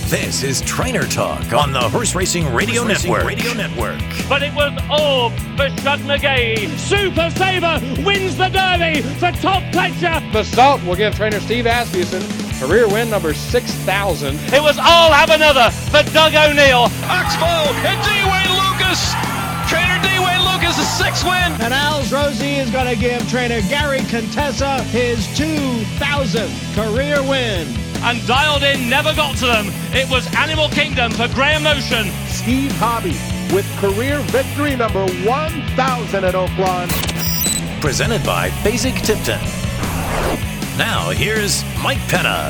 This is Trainer Talk on the Horse Racing Radio Network. But it was all for Shug McGee. Super Saver wins the Derby for Todd Pletcher. The Salt will give trainer Steve Asmussen career win number 6,000. It was all have another for Doug O'Neill. Oxbow and D-Wayne Lucas. Trainer D-Wayne Lucas' 6th win. And Al's Rosie is going to give trainer Gary Contessa his 2,000th career win. And Dialed In never got to them. It was Animal Kingdom for Graham Motion. Steve Hobby with career victory number 1,000 at Oaklawn. Presented by Fasig-Tipton. Now, here's Mike Penna.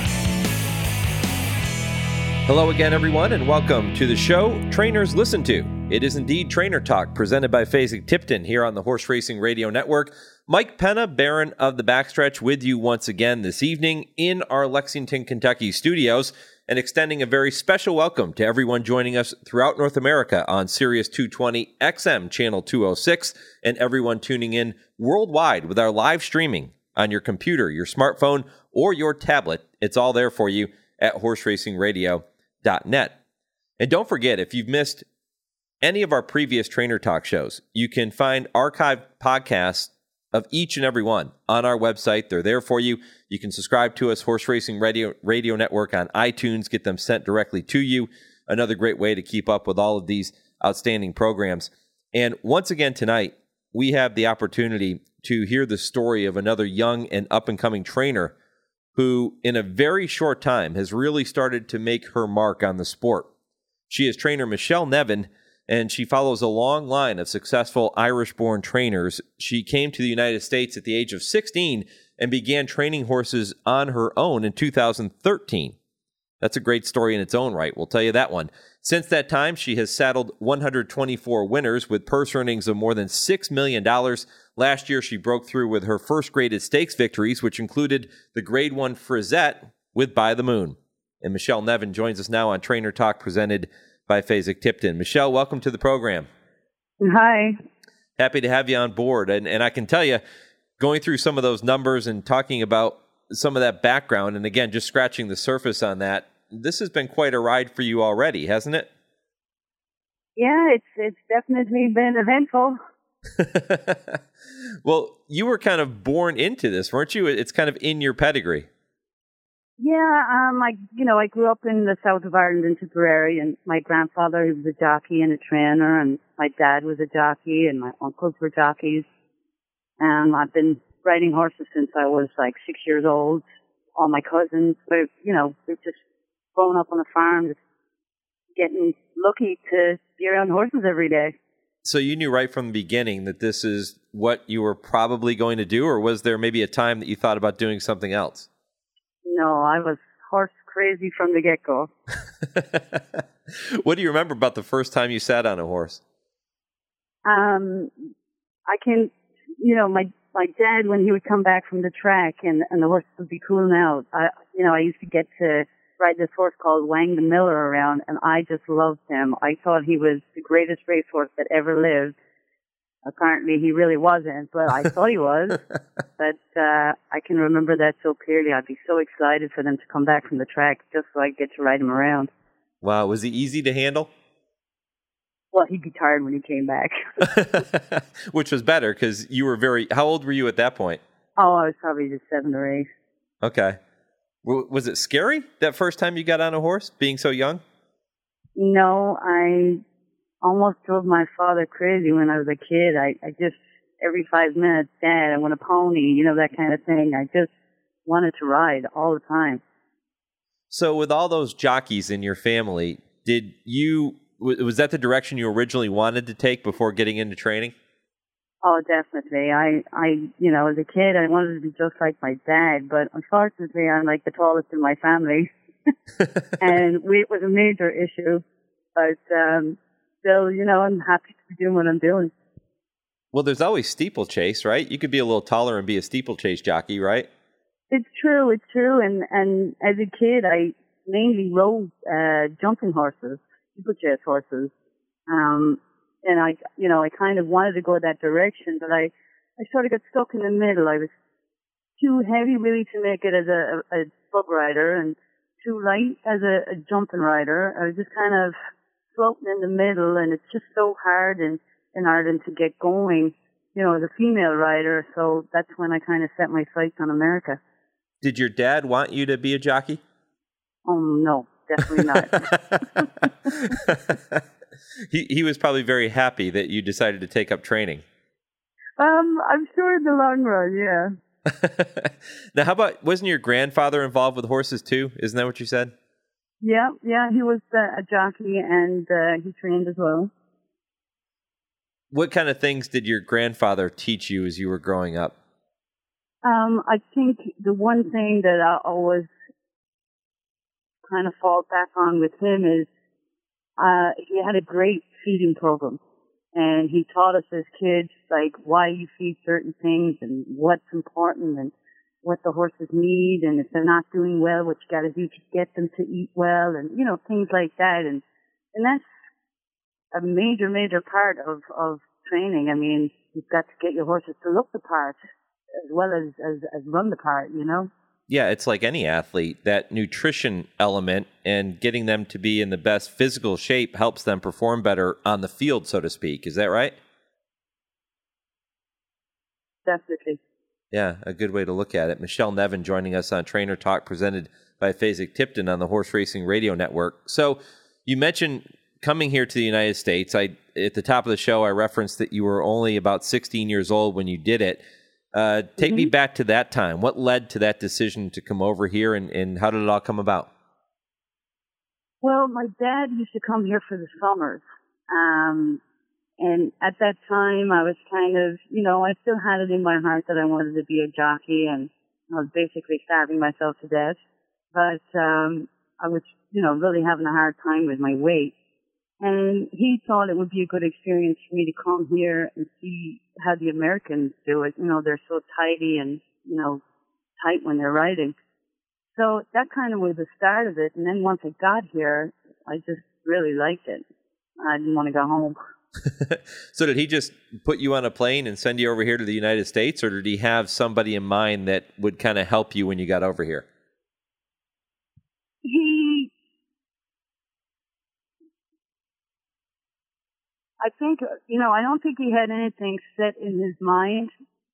Hello again, everyone, and welcome to the show Trainers Listen To. It is indeed Trainer Talk, presented by Fasig-Tipton here on the Horse Racing Radio Network. Mike Penna, Baron of the Backstretch, with you once again this evening in our Lexington, Kentucky studios, and extending a very special welcome to everyone joining us throughout North America on Sirius 220 XM Channel 206, and everyone tuning in worldwide with our live streaming on your computer, your smartphone, or your tablet. It's all there for you at horseracingradio.net. And don't forget, if you've missed any of our previous Trainer Talk shows, you can find archived podcasts of each and every one on our website. They're there for you. You can subscribe to us, Horse Racing Radio Network, on iTunes, get them sent directly to you. Another great way to keep up with all of these outstanding programs. And once again tonight, we have the opportunity to hear the story of another young and up-and-coming trainer who, in a very short time, has really started to make her mark on the sport. She is trainer Michelle Nevin, and she follows a long line of successful Irish-born trainers. She came to the United States at the age of 16 and began training horses on her own in 2013. That's a great story in its own right, we'll tell you that one. Since that time, she has saddled 124 winners with purse earnings of more than $6 million. Last year, she broke through with her first graded stakes victories, which included the Grade 1 Frizette with By the Moon. And Michelle Nevin joins us now on Trainer Talk, presented by Fasig-Tipton. Michelle, welcome to the program. Hi. Happy to have you on board. And I can tell you, going through some of those numbers and talking about some of that background, and again, just scratching the surface on that, this has been quite a ride for you already, hasn't it? Yeah, it's definitely been eventful. Well, you were kind of born into this, weren't you? It's kind of in your pedigree. Yeah, I grew up in the south of Ireland in Tipperary, and my grandfather, he was a jockey and a trainer, and my dad was a jockey, and my uncles were jockeys. And I've been riding horses since I was like 6 years old. All my cousins, we've just grown up on a farm, just getting lucky to be around horses every day. So you knew right from the beginning that this is what you were probably going to do, or was there maybe a time that you thought about doing something else? No, I was horse crazy from the get-go. What do you remember about the first time you sat on a horse? I can, my dad, when he would come back from the track and the horses would be cooling out, I used to get to ride this horse called Wang the Miller around, and I just loved him. I thought he was the greatest racehorse that ever lived. Apparently he really wasn't, but I thought he was. But I can remember that so clearly. I'd be so excited for them to come back from the track just so I get to ride him around. Wow, was he easy to handle? Well, he'd be tired when he came back. Which was better, because you were how old were you at that point? Oh, I was probably just 7 or 8. Okay. Was it scary that first time you got on a horse, being so young? No, I almost drove my father crazy when I was a kid. I just, every 5 minutes, Dad, I want a pony, that kind of thing. I just wanted to ride all the time. So with all those jockeys in your family, was that the direction you originally wanted to take before getting into training? Oh, definitely. I as a kid, I wanted to be just like my dad, but unfortunately, I'm like the tallest in my family. And it was a major issue, but still, I'm happy to be doing what I'm doing. Well, there's always steeplechase, right? You could be a little taller and be a steeplechase jockey, right? It's true. And as a kid, I mainly rode jumping horses, steeplechase horses. And I kind of wanted to go that direction, but I sort of got stuck in the middle. I was too heavy really to make it as a bug rider, and too light as a jumping rider. I was just kind of floating in the middle, and it's just so hard in Ireland to get going, you know, as a female rider. So that's when I kind of set my sights on America. Did your dad want you to be a jockey? Oh, no, definitely not. He was probably very happy that you decided to take up training. I'm sure in the long run, yeah. Now, how about, wasn't your grandfather involved with horses too? Isn't that what you said? Yeah, he was a jockey, and he trained as well. What kind of things did your grandfather teach you as you were growing up? I think the one thing that I always kind of fall back on with him is he had a great feeding program. And he taught us as kids, like, why you feed certain things and what's important and what the horses need. And if they're not doing well, what you got to do to get them to eat well, and, you know, things like that. And that's a major, major part of training. I mean, you've got to get your horses to look the part as well as run the part, you know? Yeah, it's like any athlete. That nutrition element and getting them to be in the best physical shape helps them perform better on the field, so to speak. Is that right? Definitely. Yeah, a good way to look at it. Michelle Nevin joining us on Trainer Talk, presented by Fasig-Tipton on the Horse Racing Radio Network. So you mentioned coming here to the United States. At the top of the show, I referenced that you were only about 16 years old when you did it. Take me back to that time. What led to that decision to come over here, and how did it all come about? Well, my dad used to come here for the summers. And at that time, I was kind of, you know, I still had it in my heart that I wanted to be a jockey, and I was basically starving myself to death. But I was, you know, really having a hard time with my weight. And he thought it would be a good experience for me to come here and see how the Americans do it. You know, they're so tidy and, you know, tight when they're riding. So that kind of was the start of it. And then once I got here, I just really liked it. I didn't want to go home. So did he just put you on a plane and send you over here to the United States, or did he have somebody in mind that would kind of help you when you got over here? I think, you know, I don't think he had anything set in his mind.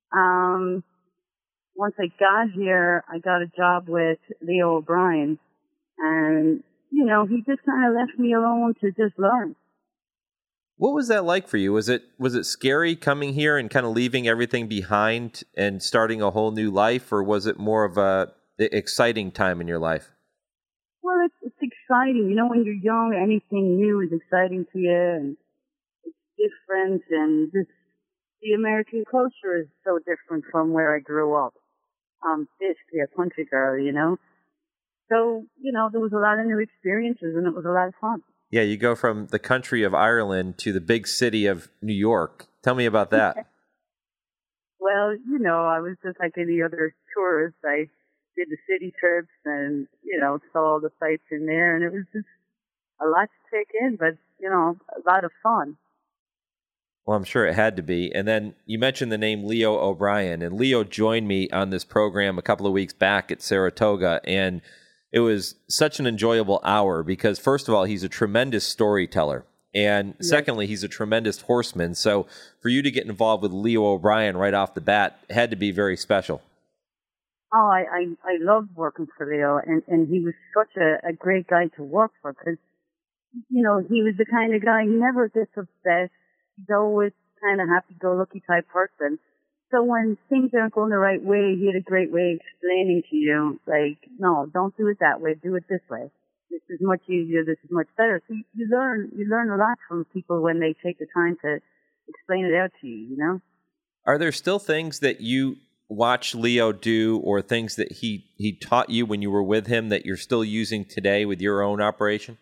Once I got here, I got a job with Leo O'Brien, and, you know, he just kind of left me alone to just learn. What was that like for you? Was it scary coming here and kind of leaving everything behind and starting a whole new life, or was it more of a exciting time in your life? Well, it's exciting. You know, when you're young, anything new is exciting to you, and different, and the American culture is so different from where I grew up. Basically a country girl, you know. So, you know, there was a lot of new experiences, and it was a lot of fun. Yeah, you go from the country of Ireland to the big city of New York. Tell me about that. Well, you know, I was just like any other tourist. I did the city trips and, you know, saw all the sights in there, and it was just a lot to take in, but, you know, a lot of fun. Well, I'm sure it had to be. And then you mentioned the name Leo O'Brien, and Leo joined me on this program a couple of weeks back at Saratoga, and it was such an enjoyable hour because, first of all, he's a tremendous storyteller, and secondly, he's a tremendous horseman. So for you to get involved with Leo O'Brien right off the bat had to be very special. Oh, I loved working for Leo, and he was such a great guy to work for because, you know, he was the kind of guy, he never gets upset. He's always kind of happy-go-lucky type person. So when things aren't going the right way, he had a great way of explaining to you, like, no, don't do it that way, do it this way. This is much easier, this is much better. So you learn a lot from people when they take the time to explain it out to you, you know? Are there still things that you watch Leo do or things that he taught you when you were with him that you're still using today with your own operation?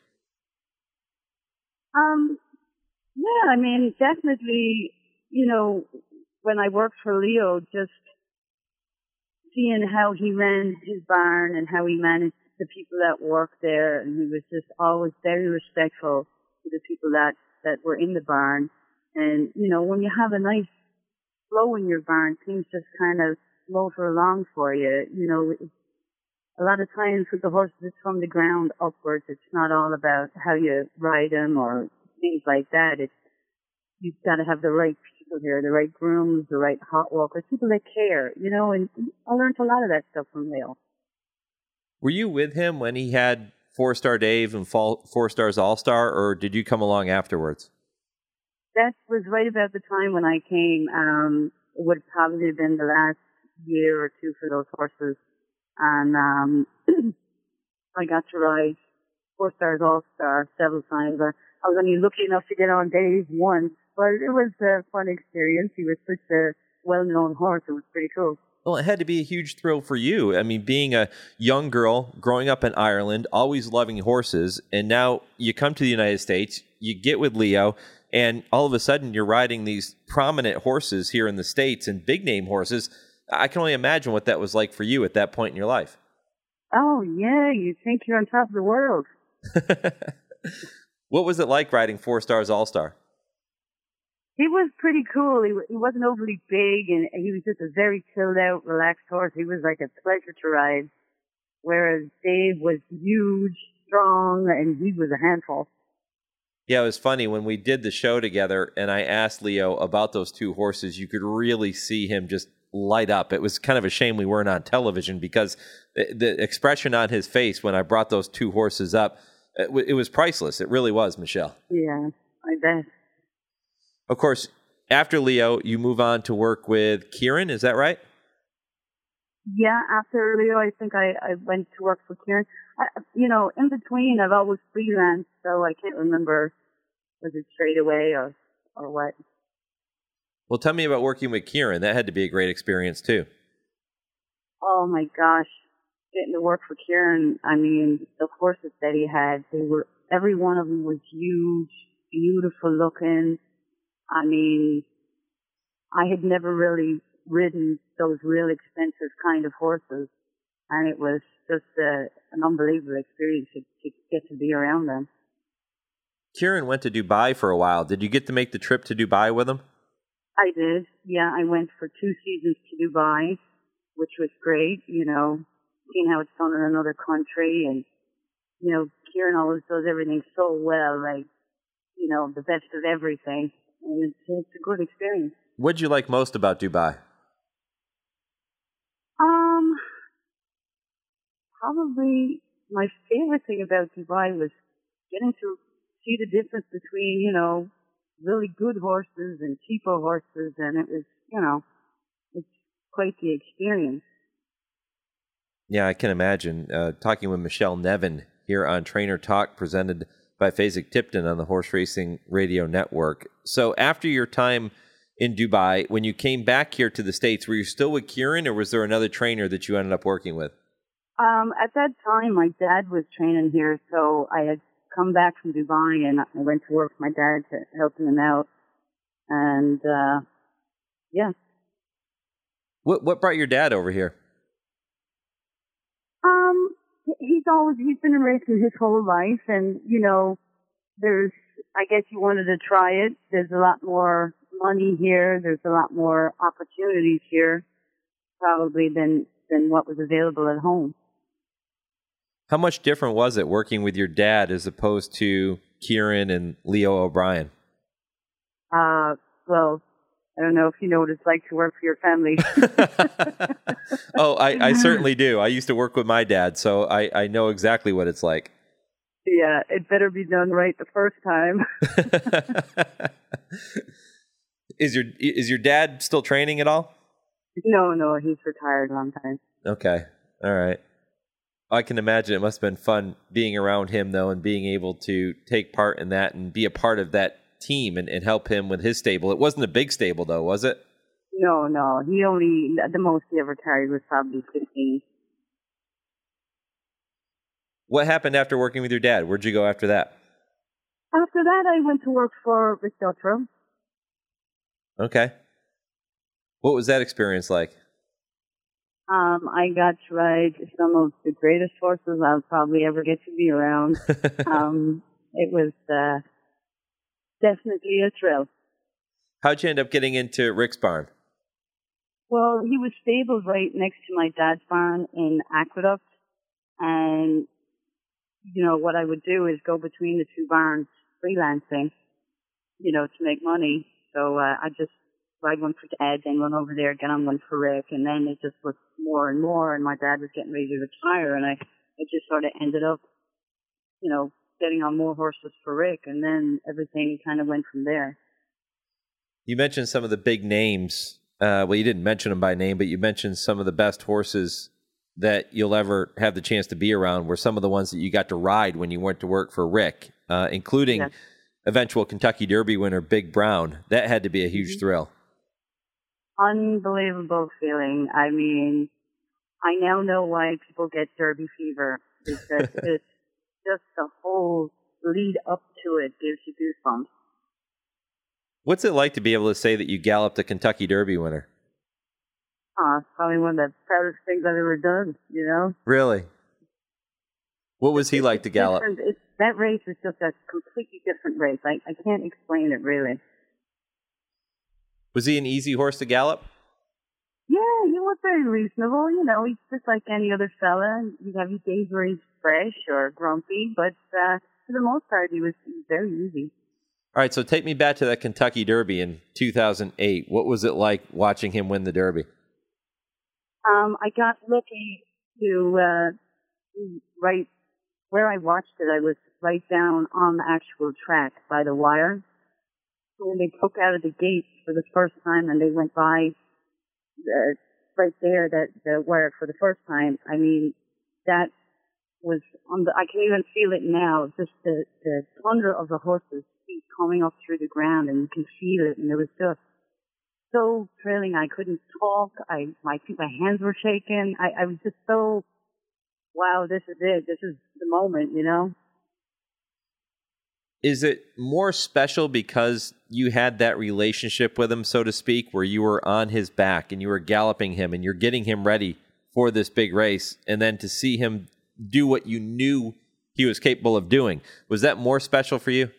Yeah, I mean, definitely, you know, when I worked for Leo, just seeing how he ran his barn and how he managed the people that worked there, and he was just always very respectful to the people that were in the barn. And, you know, when you have a nice flow in your barn, things just kind of motor along for you. You know, a lot of times with the horses, it's from the ground upwards. It's not all about how you ride them or things like that. You've got to have the right people here, the right grooms, the right hot walkers, people that care, you know, and I learned a lot of that stuff from Leo. Were you with him when he had 4-Star Dave and 4 Stars All-Star, or did you come along afterwards? That was right about the time when I came. It would probably have been the last year or two for those horses. And I got to ride 4 Stars All-Star several times. I was only lucky enough to get on Dave once, but it was a fun experience. He was such a well-known horse. It was pretty cool. Well, it had to be a huge thrill for you. I mean, being a young girl, growing up in Ireland, always loving horses, and now you come to the United States, you get with Leo, and all of a sudden you're riding these prominent horses here in the States and big-name horses. I can only imagine what that was like for you at that point in your life. Oh, yeah, you think you're on top of the world. What was it like riding 4 Stars All-Star? He was pretty cool. He wasn't overly big, and he was just a very chilled out, relaxed horse. He was like a pleasure to ride, whereas Dave was huge, strong, and he was a handful. Yeah, it was funny. When we did the show together and I asked Leo about those two horses, you could really see him just light up. It was kind of a shame we weren't on television because the expression on his face when I brought those two horses up, it was priceless. It really was, Michelle. Yeah, I bet. Of course, after Leo, you move on to work with Kieran. Is that right? Yeah, after Leo, I think I went to work for Kieran. In between, I've always freelanced, so I can't remember was it straight away or what. Well, tell me about working with Kieran. That had to be a great experience, too. Oh, my gosh. Getting to work for Kieran, I mean, the horses that he had, every one of them was huge, beautiful looking. I mean, I had never really ridden those real expensive kind of horses, and it was just an unbelievable experience to get to be around them. Kieran went to Dubai for a while. Did you get to make the trip to Dubai with him? I did. Yeah, I went for 2 seasons to Dubai, which was great, seeing how it's done in another country. And, Kieran always does everything so well, like, the best of everything. And it's a good experience. What did you like most about Dubai? Probably my favorite thing about Dubai was getting to see the difference between, really good horses and cheaper horses. And it was, it's quite the experience. Yeah, I can imagine. Talking with Michelle Nevin here on Trainer Talk, presented by Fasig-Tipton on the Horse Racing Radio Network. So after your time in Dubai, when you came back here to the States, were you still with Kieran, or was there another trainer that you ended up working with? At that time, my dad was training here, so I had come back from Dubai, and I went to work with my dad to help him out. And, yeah. What brought your dad over here? He's been in racing his whole life, and, I guess he wanted to try it. There's a lot more money here. There's a lot more opportunities here, probably, than what was available at home. How much different was it working with your dad as opposed to Kieran and Leo O'Brien? Well, I don't know if you know what it's like to work for your family. Oh, I certainly do. I used to work with my dad, so I know exactly what it's like. Yeah, it better be done right the first time. Is your dad still training at all? No, he's retired a long time. Okay, all right. I can imagine it must have been fun being around him, though, and being able to take part in that and be a part of that team and help him with his stable. It wasn't a big stable, though, was it? No. The most he ever carried was probably 15. What happened after working with your dad? Where'd you go after that? After that, I went to work for Rick Dutrow. Okay. What was that experience like? I got to ride some of the greatest horses I'll probably ever get to be around. It was definitely a thrill. How'd you end up getting into Rick's barn? Well, he was stabled right next to my dad's barn in Aqueduct, And, you know, what I would do is go between the two barns freelancing, you know, to make money. So I just ride one for Dad, then run over there, get on one for Rick, and then it just was more and more, and my dad was getting ready to retire, and I just sort of ended up, you know, getting on more horses for Rick, and then everything kind of went from there. You mentioned some of the big names. Well, you didn't mention them by name, but you mentioned some of the best horses that you'll ever have the chance to be around were some of the ones that you got to ride when you went to work for Rick, including eventual Kentucky Derby winner Big Brown. That had to be a huge thrill. Unbelievable feeling. I mean, I now know why people get Derby fever, because it's just the whole lead up to it gives you goosebumps. What's it like to be able to say that you galloped a Kentucky Derby winner? It's probably one of the proudest things I've ever done, you know? Really? What was he like to gallop? That race is just a completely different race. I can't explain it, really. Was he an easy horse to gallop? Yeah, he was very reasonable. You know, he's just like any other fella. You'd have his days where he's fresh or grumpy, but for the most part, he was very easy. All right, so take me back to that Kentucky Derby in 2008. What was it like watching him win the Derby? I got lucky to right where I watched it. I was right down on the actual track by the wire. So when they took out of the gate for the first time and they went by right there, the wire for the first time, I mean, that was I can even feel it now, just the thunder of the horses' feet coming up through the ground, and you can feel it, and it was just so thrilling. I couldn't talk. My hands were shaking. I was just so, wow, this is it. This is the moment, you know? Is it more special because you had that relationship with him, so to speak, where you were on his back and you were galloping him and you're getting him ready for this big race, and then to see him do what you knew he was capable of doing? Was that more special for you?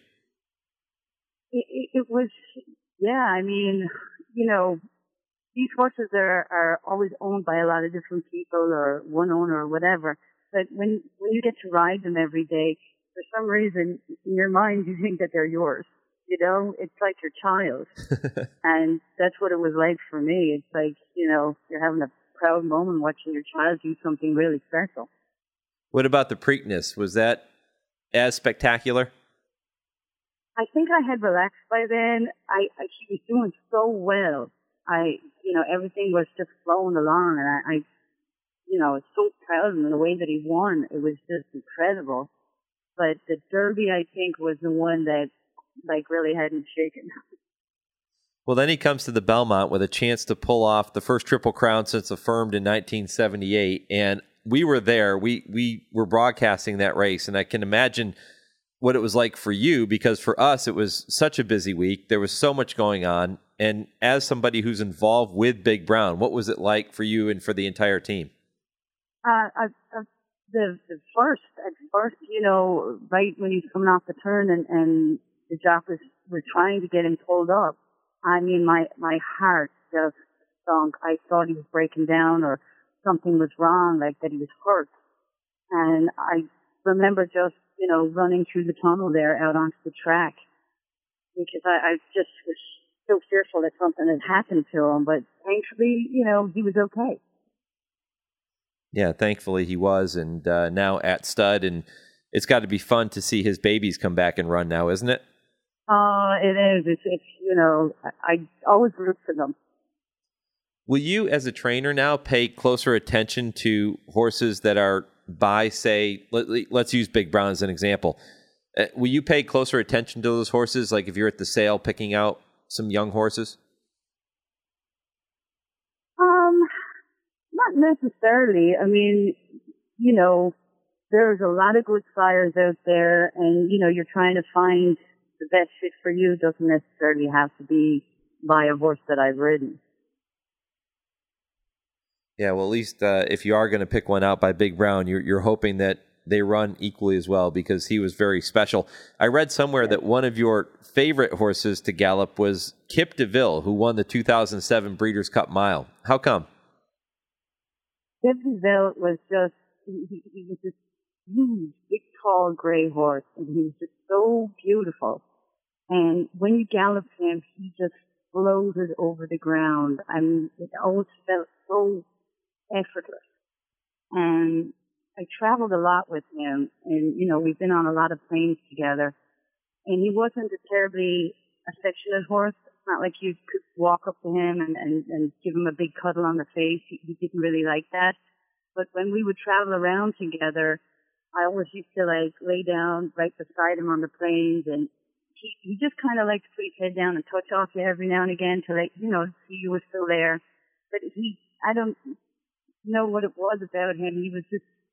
It was, yeah. I mean, you know, these horses are always owned by a lot of different people or one owner or whatever. But when you get to ride them every day, for some reason, in your mind, you think that they're yours. You know, it's like your child. And that's what it was like for me. It's like, you know, you're having a proud moment watching your child do something really special. What about the Preakness? Was that as spectacular? I think I had relaxed by then. He was doing so well. You know, everything was just flowing along, and I you know, was so proud of him the way that he won. It was just incredible. But the Derby, I think, was the one that, like, really hadn't shaken. Well, then he comes to the Belmont with a chance to pull off the first Triple Crown since affirmed in 1978, and we were there. We were broadcasting that race, and I can imagine what it was like for you, because for us, it was such a busy week. There was so much going on, and as somebody who's involved with Big Brown, what was it like for you and for the entire team? At first, you know, right when he's coming off the turn and the jockeys were trying to get him pulled up, I mean, my heart just sunk. I thought he was breaking down or something was wrong, like that he was hurt. And I remember just, you know, running through the tunnel there out onto the track, because I just was so fearful that something had happened to him. But thankfully, you know, he was okay. Yeah, thankfully he was, and now at stud, and it's got to be fun to see his babies come back and run now, isn't it? It is. It's you know, I always root for them. Will you, as a trainer now, pay closer attention to horses that are by, say, let's use Big Brown as an example. Will you pay closer attention to those horses, like if you're at the sale picking out some young horses? Not necessarily. I mean, you know, there's a lot of good sires out there, and, you know, you're trying to find the best fit for you. It doesn't necessarily have to be by a horse that I've ridden. Yeah, well, at least if you are going to pick one out by Big Brown, you're hoping that they run equally as well, because he was very special. I read somewhere that one of your favorite horses to gallop was Kip DeVille, who won the 2007 Breeders' Cup Mile. How come? Kip DeVille was just he was this huge, big, tall gray horse, and he was just so beautiful. And when you galloped him, he just floated over the ground. I mean, it always felt so effortless. And I traveled a lot with him, and, you know, we've been on a lot of planes together. And he wasn't a terribly affectionate horse. It's not like you could walk up to him and give him a big cuddle on the face. He didn't really like that. But when we would travel around together, I always used to like lay down right beside him on the planes, and he just kind of liked to put his head down and touch off you every now and again to let, you know, see you were still there. But I don't know what it was about him. He was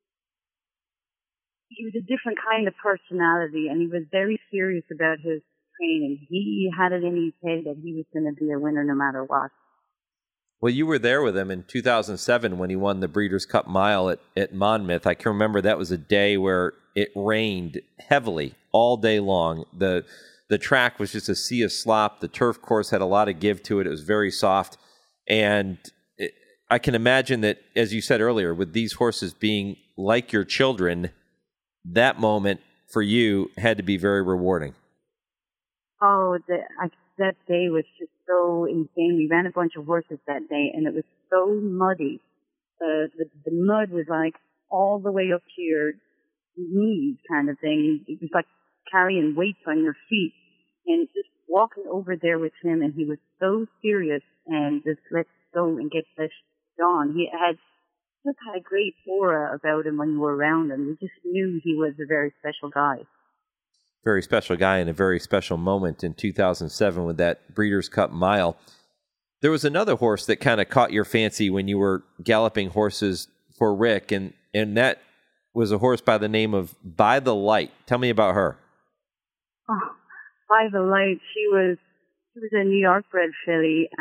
a different kind of personality, and he was very serious about his training. He had it in his head that he was going to be a winner no matter what. Well, you were there with him in 2007 when he won the Breeders' Cup Mile at Monmouth. I can remember that was a day where it rained heavily all day long. The track was just a sea of slop. The turf course had a lot of give to it. It was very soft. And I can imagine that, as you said earlier, with these horses being like your children, that moment for you had to be very rewarding. Oh, that day was just so insane. We ran a bunch of horses that day, and it was so muddy. The mud was like all the way up to your knees kind of thing. It was like carrying weights on your feet. And just walking over there with him, and he was so serious and just let's go and get this done. He just had a great aura about him when you were around him. You just knew he was a very special guy. Very special guy, and a very special moment in 2007 with that Breeders' Cup Mile. There was another horse that kind of caught your fancy when you were galloping horses for Rick, and that was a horse by the name of By the Light. Tell me about her. Oh, By the Light. She was a New York bred filly.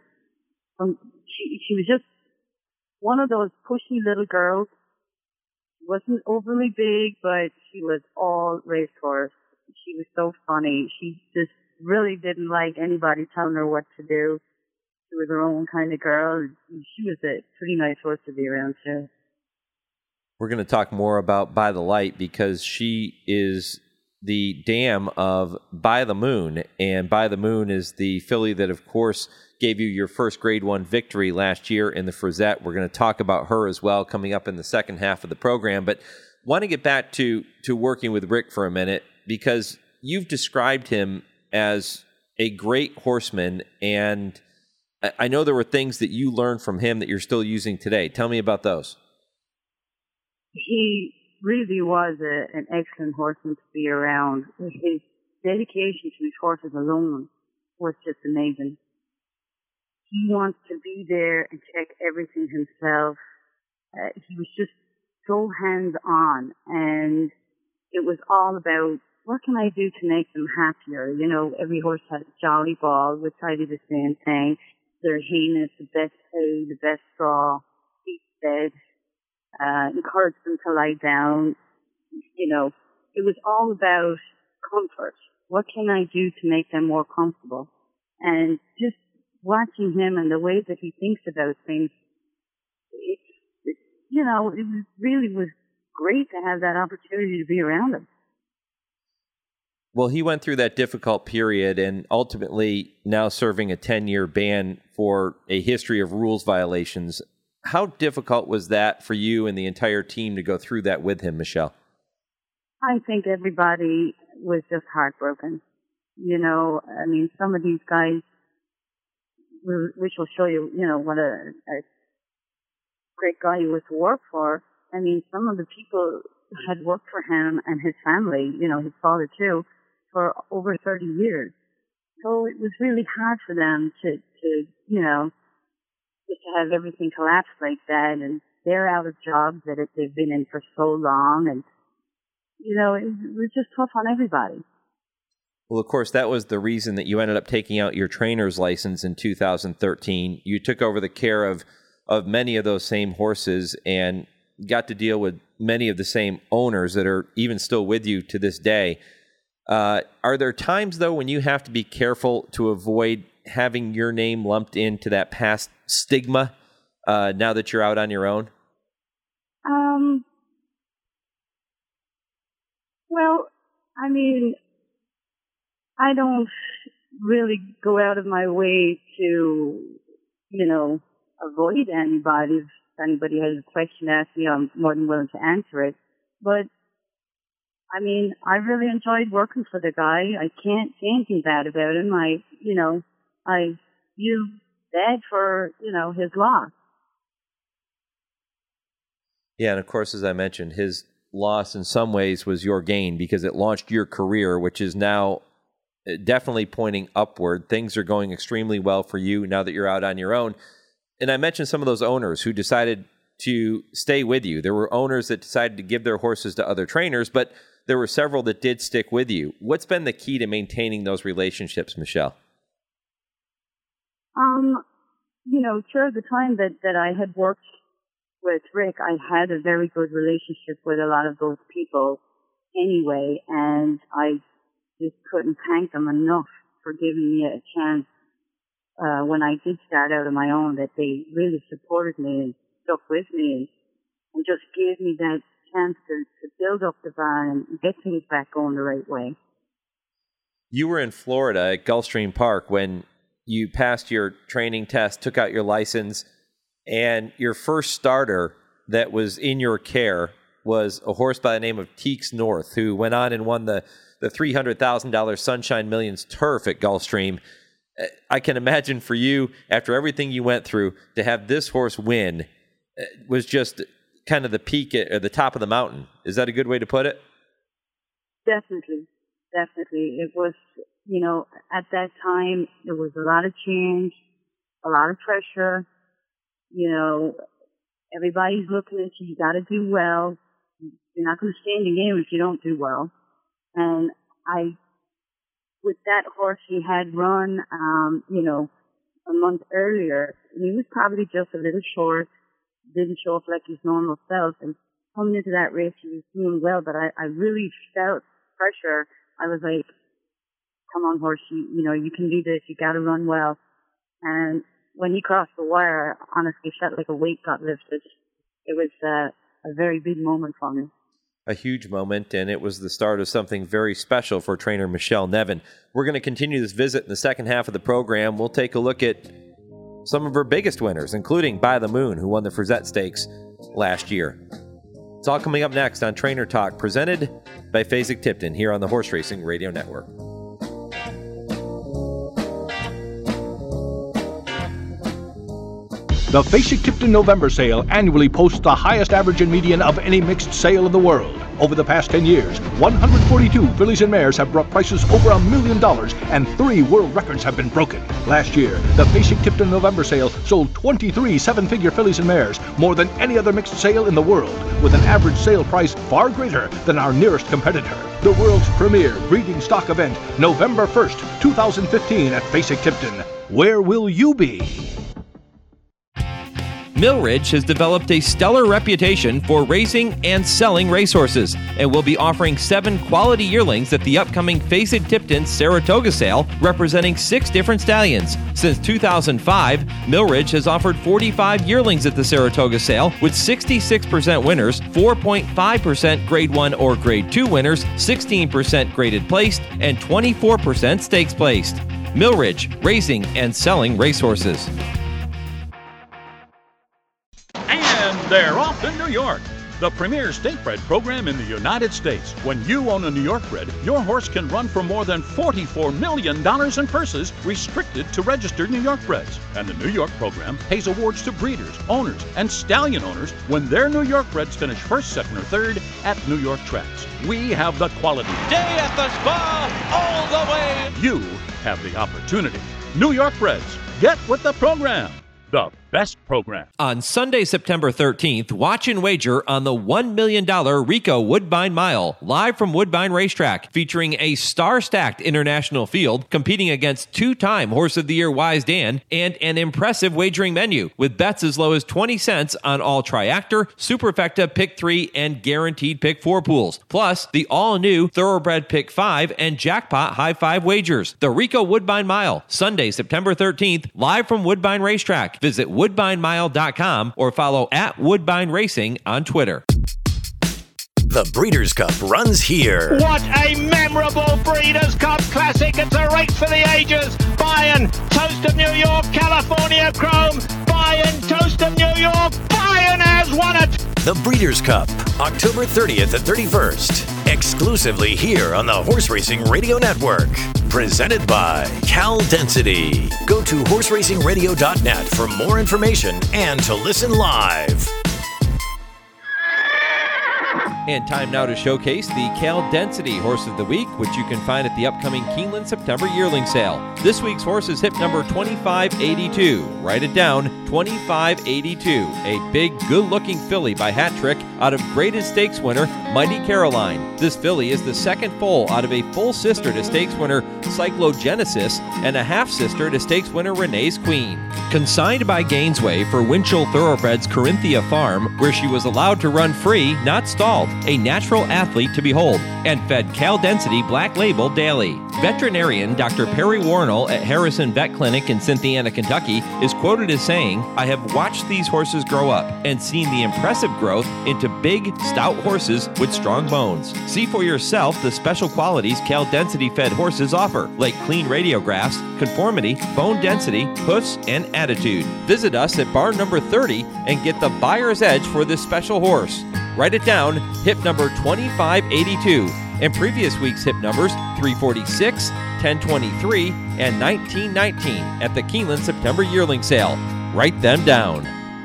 She was just one of those pushy little girls. She wasn't overly big, but she was all racehorse. She was so funny. She just really didn't like anybody telling her what to do. She was her own kind of girl. She was a pretty nice horse to be around, too. We're going to talk more about By the Light because she is the dam of By the Moon, and By the Moon is the filly that, of course, gave you your first Grade 1 victory last year in the Frizette. We're going to talk about her as well coming up in the second half of the program, but want to get back to working with Rick for a minute because you've described him as a great horseman, and I know there were things that you learned from him that you're still using today. Tell me about those. He really was an excellent horseman to be around. His dedication to his horses alone was just amazing. He wants to be there and check everything himself. He was just so hands-on, and it was all about what can I do to make them happier? You know, every horse had a jolly ball, which I do the same thing. Their harness, the best hay, the best straw, feet fed, encourage them to lie down. You know, it was all about comfort. What can I do to make them more comfortable? And just watching him and the way that he thinks about things, it really was great to have that opportunity to be around him. Well, he went through that difficult period and ultimately now serving a 10-year ban for a history of rules violations. How difficult was that for you and the entire team to go through that with him, Michelle? I think everybody was just heartbroken. You know, I mean, some of these guys, which will show you, you know, what a great guy he was to work for. I mean, some of the people had worked for him and his family, you know, his father too, for over 30 years. So it was really hard for them to you know, just to have everything collapse like that, and they're out of jobs that they've been in for so long, and, you know, it was just tough on everybody. Well, of course, that was the reason that you ended up taking out your trainer's license in 2013. You took over the care of many of those same horses and got to deal with many of the same owners that are even still with you to this day. Are there times, though, when you have to be careful to avoid having your name lumped into that past stigma now that you're out on your own? Well, I mean, I don't really go out of my way to, avoid anybody. If anybody has a question to ask me, I'm more than willing to answer it. But, I mean, I really enjoyed working for the guy. I can't say anything bad about him. I feel bad for, his loss. Yeah, and of course, as I mentioned, his loss in some ways was your gain because it launched your career, which is now definitely pointing upward. Things are going extremely well for you now that you're out on your own. And I mentioned some of those owners who decided to stay with you. There were owners that decided to give their horses to other trainers, but there were several that did stick with you. What's been the key to maintaining those relationships, Michelle? Throughout the time that I had worked with Rick, I had a very good relationship with a lot of those people anyway, and I just couldn't thank them enough for giving me a chance when I did start out on my own, that they really supported me and stuck with me and just gave me that chance to build up the barn and get things back going the right way. You were in Florida at Gulfstream Park when you passed your training test, took out your license, and your first starter that was in your care was a horse by the name of Teeks North, who went on and won the $300,000 Sunshine Millions turf at Gulfstream. I can imagine for you, after everything you went through, to have this horse win was just kind of the peak at the top of the mountain. Is that a good way to put it? Definitely. It was, at that time, there was a lot of change, a lot of pressure. Everybody's looking at you. You got to do well. You're not going to stay in the game if you don't do well. And with that horse he had run, a month earlier, he was probably just a little short, didn't show up like his normal self. And coming into that race, he was doing well, but I really felt pressure. I was like, come on, horse, you can do this. You got to run well. And when he crossed the wire, I honestly felt like a weight got lifted. It was a very big moment for me. A huge moment, and it was the start of something very special for trainer Michelle Nevin. We're going to continue this visit in the second half of the program. We'll take a look at some of her biggest winners, including By the Moon, who won the Frizette Stakes last year. It's all coming up next on Trainer Talk, presented by Fasig-Tipton here on the Horse Racing Radio Network. The Fasig-Tipton November sale annually posts the highest average and median of any mixed sale in the world. Over the past 10 years, 142 fillies and mares have brought prices over $1 million, and 3 world records have been broken. Last year, the Fasig-Tipton November sale sold 23 seven-figure fillies and mares, more than any other mixed sale in the world, with an average sale price far greater than our nearest competitor. The world's premier breeding stock event, November 1st, 2015 at Fasig-Tipton. Where will you be? Millridge has developed a stellar reputation for raising and selling racehorses and will be offering 7 quality yearlings at the upcoming Fasig-Tipton Saratoga sale, representing 6 different stallions. Since 2005, Millridge has offered 45 yearlings at the Saratoga sale, with 66% winners, 4.5% Grade 1 or Grade 2 winners, 16% graded placed, and 24% stakes placed. Millridge, raising and selling racehorses. They're off to New York, the premier state bred program in the United States. When you own a New York bred, your horse can run for more than $44 million in purses, restricted to registered New York breds. And the New York program pays awards to breeders, owners, and stallion owners when their New York breds finish first, second, or third at New York tracks. We have the quality. Day at the spa, all the way. You have the opportunity. New York breds, get with the program. The best program. On Sunday, September 13th, watch and wager on the $1 million Rico Woodbine Mile, live from Woodbine Racetrack, featuring a star-stacked international field, competing against 2-time Horse of the Year Wise Dan, and an impressive wagering menu, with bets as low as 20 cents on all Triactor, Superfecta Pick 3, and Guaranteed Pick 4 pools, plus the all-new Thoroughbred Pick 5 and Jackpot High 5 wagers. The Rico Woodbine Mile, Sunday, September 13th, live from Woodbine Racetrack. Visit woodbinemile.com or follow @Woodbine Racing on Twitter. The Breeders' Cup runs here. What a memorable Breeders' Cup Classic. It's a race for the ages. Bayern, Toast of New York, California Chrome. Bayern, Toast of New York. Bayern has won it. The Breeders' Cup, October 30th and 31st. Exclusively here on the Horse Racing Radio Network. Presented by Cal Density. Go to horseracingradio.net for more information and to listen live. And time now to showcase the Cal Density Horse of the Week, which you can find at the upcoming Keeneland September yearling sale. This week's horse is hip number 2582. Write it down, 2582. A big, good-looking filly by Hat Trick out of graded stakes winner Mighty Caroline. This filly is the second foal out of a full sister to stakes winner Cyclogenesis and a half-sister to stakes winner Renee's Queen. Consigned by Gainesway for Winchell Thoroughbreds Corinthia Farm, where she was allowed to run free, not stalled. A natural athlete to behold, and fed Cal Density Black Label daily. Veterinarian Dr. Perry Warnell at Harrison Vet Clinic in Cynthiana, Kentucky, is quoted as saying, "I have watched these horses grow up and seen the impressive growth into big, stout horses with strong bones. See for yourself the special qualities Cal Density fed horses offer, like clean radiographs, conformity, bone density, hoofs, and attitude." Visit us at barn number 30 and get the buyer's edge for this special horse. Write it down, hip number 2582, and previous week's hip numbers 346, 1023, and 1919 at the Keeneland September yearling sale. Write them down.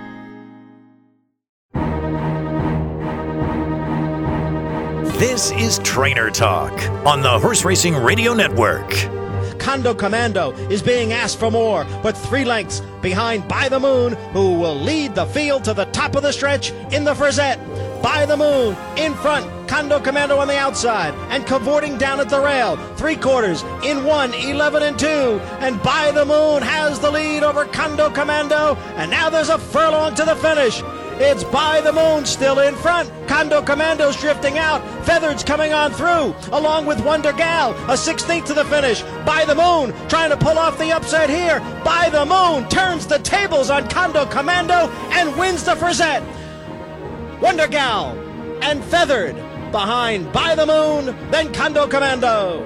This is Trainer Talk on the Horse Racing Radio Network. Kondo Commando is being asked for more, but 3 lengths behind By the Moon, who will lead the field to the top of the stretch in the Frisette. By the Moon in front, Kondo Commando on the outside, and cavorting down at the rail. 3/4 in 1, 11 and 2, and By the Moon has the lead over Kondo Commando, and now there's a furlong to the finish. It's By the Moon still in front. Kondo Commando's drifting out. Feathered's coming on through, along with Wonder Gal, a 16th to the finish. By the Moon trying to pull off the upset here. By the Moon turns the tables on Kondo Commando and wins the Frisette. Wonder Gal and Feathered behind By the Moon, then Kondo Commando.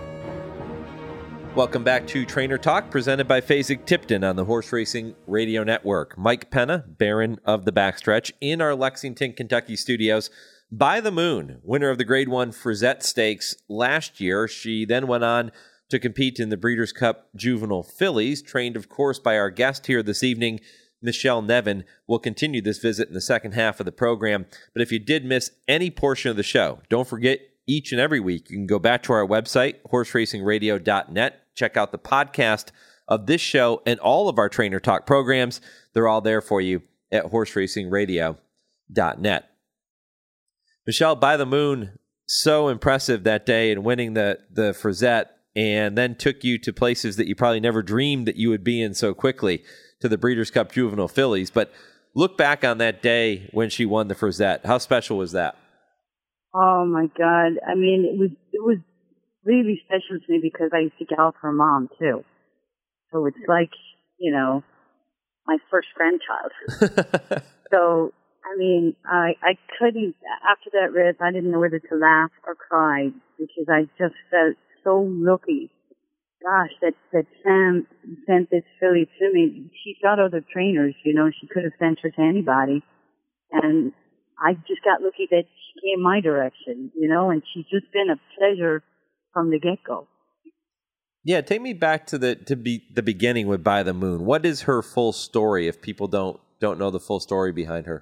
Welcome back to Trainer Talk, presented by Fasig-Tipton on the Horse Racing Radio Network. Mike Penna, Baron of the Backstretch, in our Lexington, Kentucky studios. By the Moon, winner of the Grade 1 Frisette Stakes last year. She then went on to compete in the Breeders' Cup Juvenile Fillies, trained, of course, by our guest here this evening, Michelle Nevin. Will continue this visit in the second half of the program. But if you did miss any portion of the show, don't forget, each and every week, you can go back to our website, horseracingradio.net, check out the podcast of this show and all of our Trainer Talk programs. They're all there for you at horseracingradio.net. Michelle, By the Moon, so impressive that day in winning the Frisette, and then took you to places that you probably never dreamed that you would be in so quickly, to the Breeders' Cup Juvenile Fillies. But look back on that day when she won the Frisette. How special was that? Oh my God! I mean, it was really special to me because I used to gallop her mom too. So it's like, you know, my first grandchild. So I mean, I couldn't, after that race, I didn't know whether to laugh or cry because I just felt so lucky. Gosh, that Sam sent this filly to me. She got other trainers, you know, she could have sent her to anybody. And I just got lucky that she came my direction, you know, and she's just been a pleasure from the get-go. Yeah, take me back to the beginning with By the Moon. What is her full story if people don't know the full story behind her?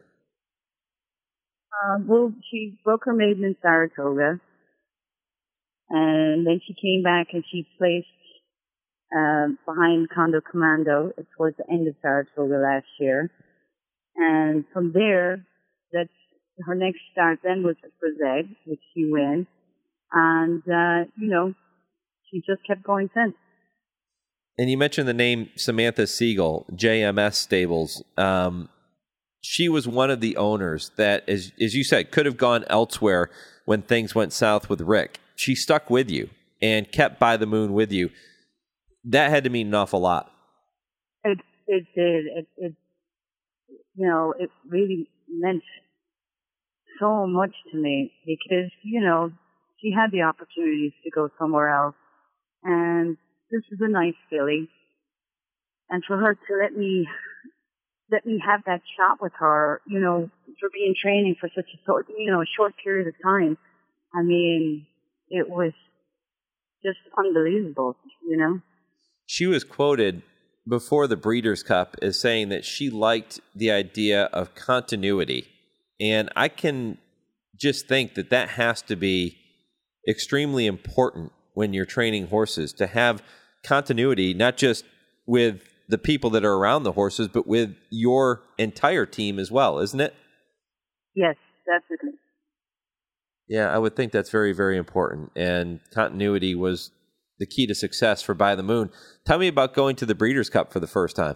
Well, she broke her maiden in Saratoga, and then she came back and she placed behind Kondo Commando towards the end of Saratoga last year. And from there, that's her next start then was the Frisette, which she won. And, you know, she just kept going since. And you mentioned the name Samantha Siegel, JMS Stables. She was one of the owners that, as you said, could have gone elsewhere when things went south with Rick. She stuck with you and kept By the Moon with you. That had to mean an awful lot. It did. It you know, it really meant so much to me because, you know, she had the opportunities to go somewhere else. And this is a nice filly. And for her to let me have that shot with her, you know, for being training for such a short period of time. I mean, it was just unbelievable, you know. She was quoted before the Breeders' Cup as saying that she liked the idea of continuity. And I can just think that that has to be extremely important when you're training horses, to have continuity, not just with the people that are around the horses, but with your entire team as well, isn't it? Yes, definitely. Yeah, I would think that's very, very important. And continuity was the key to success for By the Moon. Tell me about going to the Breeders' Cup for the first time.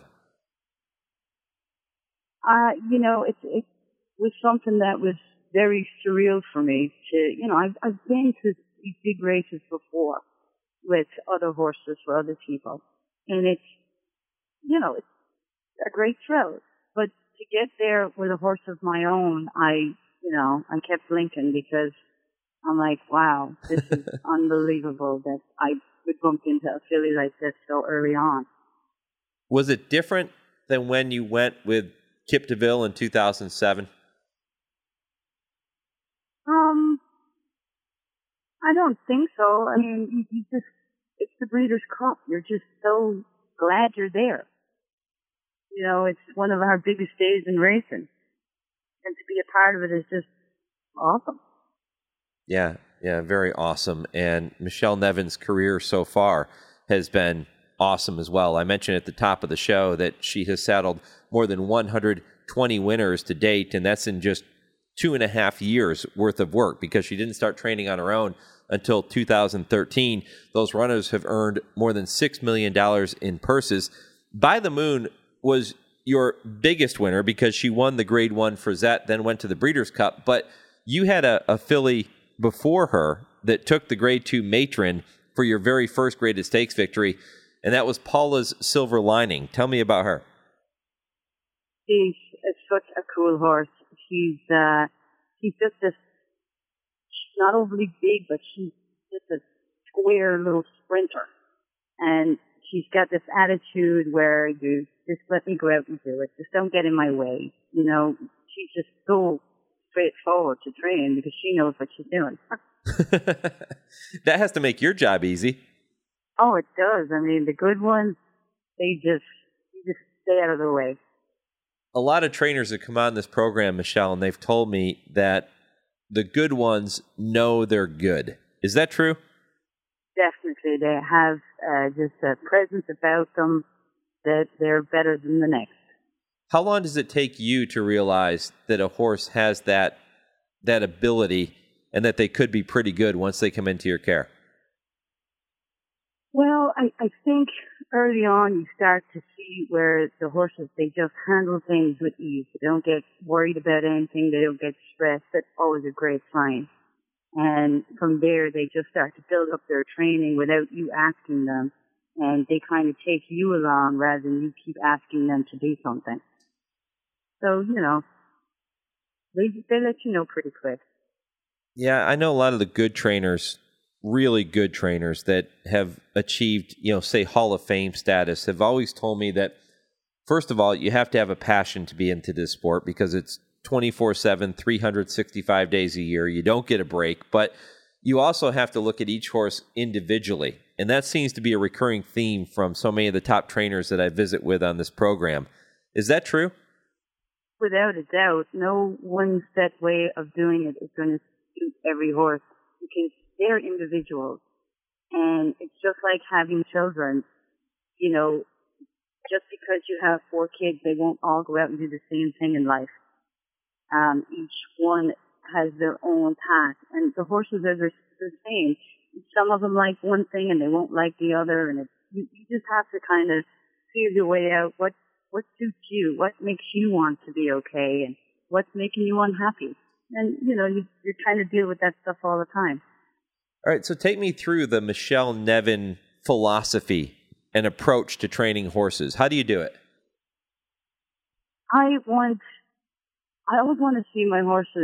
You know, it was something that was very surreal for me to, you know, I've been to these big races before with other horses for other people. And it's, you know, it's a great thrill. But to get there with a horse of my own, I kept blinking because I'm like, wow, this is unbelievable that I would bump into a filly like this so early on. Was it different than when you went with Kip DeVille in 2007? I don't think so. I mean, it's the Breeders' Cup. You're just so glad you're there. You know, it's one of our biggest days in racing. And to be a part of it is just awesome. Yeah, very awesome. And Michelle Nevin's career so far has been awesome as well. I mentioned at the top of the show that she has saddled more than 120 winners to date, and that's in just 2.5 years worth of work because she didn't start training on her own until 2013. Those runners have earned more than $6 million in purses. By the Moon was your biggest winner because she won the Grade 1 Frizette, then went to the Breeders' Cup. But you had a filly before her that took the Grade 2 Matron for your very first graded stakes victory, and that was Paula's Silver Lining. Tell me about her. She's such a cool horse. She's just this, she's not overly big, but she's just a square little sprinter. And she's got this attitude where you just let me go out and do it. Just don't get in my way. You know, she's just so straightforward to train because she knows what she's doing. That has to make your job easy. Oh, it does. I mean, the good ones, you just stay out of the way. A lot of trainers have come on this program, Michelle, and they've told me that the good ones know they're good. Is that true? Definitely. They have just a presence about them that they're better than the next. How long does it take you to realize that a horse has that ability and that they could be pretty good once they come into your care? Well, I think early on you start to see where the horses, they just handle things with ease. They don't get worried about anything. They don't get stressed. That's always a great sign. And from there, they just start to build up their training without you asking them. And they kind of take you along rather than you keep asking them to do something. So, you know, they let you know pretty quick. Yeah, I know a lot of the good trainers, really good trainers that have achieved, say Hall of Fame status, have always told me that, first of all, you have to have a passion to be into this sport because it's 24/7, 365 days a year. You don't get a break, but you also have to look at each horse individually. And that seems to be a recurring theme from so many of the top trainers that I visit with on this program. Is that true? Without a doubt. No one set way of doing it is going to suit every horse because they're individuals. And it's just like having children. You know, just because you have 4 kids, they won't all go out and do the same thing in life. Each one has their own path, and the horses are the same. Some of them like one thing and they won't like the other, and you just have to kind of feel your way out. What suits you? What makes you want to be okay? And what's making you unhappy? And, you know, you're trying to deal with that stuff all the time. All right, so take me through the Michelle Nevin philosophy and approach to training horses. How do you do it? I always want to see my horses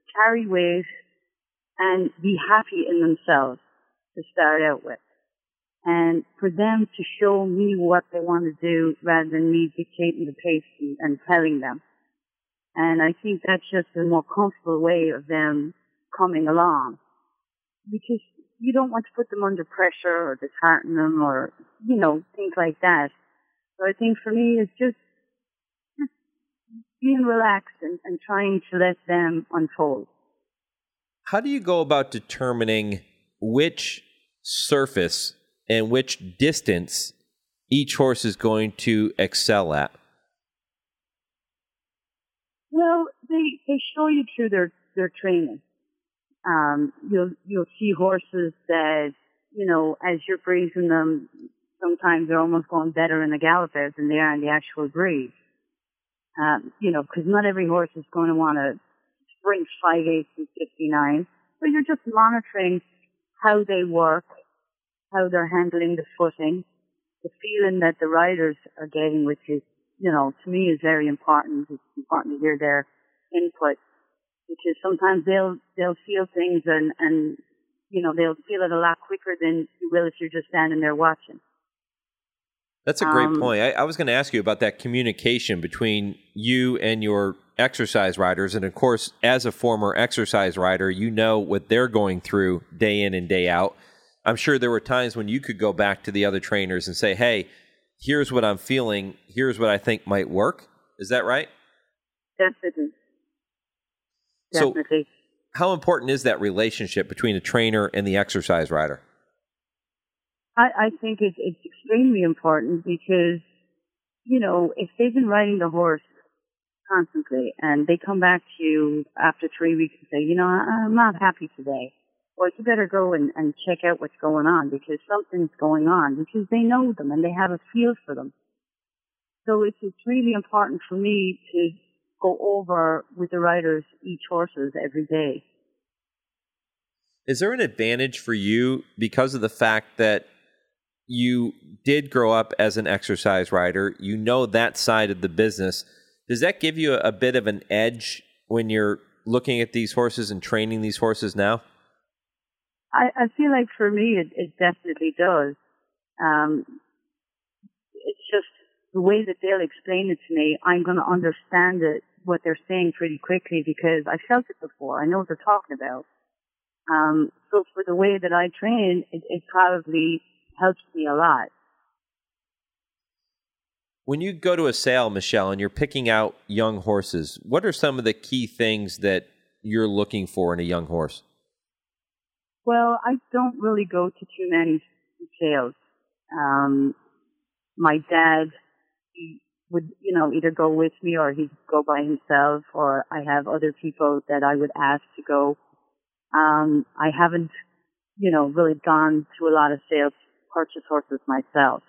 carry weight and be happy in themselves to start out with. And for them to show me what they want to do rather than me dictating the pace and telling them. And I think that's just a more comfortable way of them coming along. Because you don't want to put them under pressure or dishearten them or, things like that. So I think for me it's just being relaxed and trying to let them unfold. How do you go about determining which surface and which distance each horse is going to excel at? Well, they show you through their training. You'll see horses that, as you're breezing them, sometimes they're almost going better in the gallop out than they are in the actual breeze. Because not every horse is going to want to sprint 5/8 and 59. So you're just monitoring how they work, how they're handling the footing, the feeling that the riders are getting, which is, to me is very important. It's important to hear their input because sometimes they'll feel things and they'll feel it a lot quicker than you will if you're just standing there watching. That's a great point. I was going to ask you about that communication between you and your exercise riders. And of course, as a former exercise rider, you know what they're going through day in and day out. I'm sure there were times when you could go back to the other trainers and say, hey, here's what I'm feeling. Here's what I think might work. Is that right? Definitely. So how important is that relationship between the trainer and the exercise rider? I think it's extremely important because, if they've been riding the horse constantly and they come back to you after 3 weeks and say, I'm not happy today. Well, you better go and check out what's going on because something's going on because they know them and they have a feel for them. So it's really important for me to go over with the riders each horses every day. Is there an advantage for you because of the fact that you did grow up as an exercise rider? You know that side of the business. Does that give you a bit of an edge when you're looking at these horses and training these horses now? I feel like for me, it definitely does. It's just the way that they'll explain it to me, I'm going to understand it, what they're saying pretty quickly because I felt it before. I know what they're talking about. So for the way that I train, it probably helps me a lot. When you go to a sale, Michelle, and you're picking out young horses, what are some of the key things that you're looking for in a young horse? Well, I don't really go to too many sales. My dad, he would, either go with me or he'd go by himself, or I have other people that I would ask to go. I haven't, really gone to a lot of sales, purchase horses myself.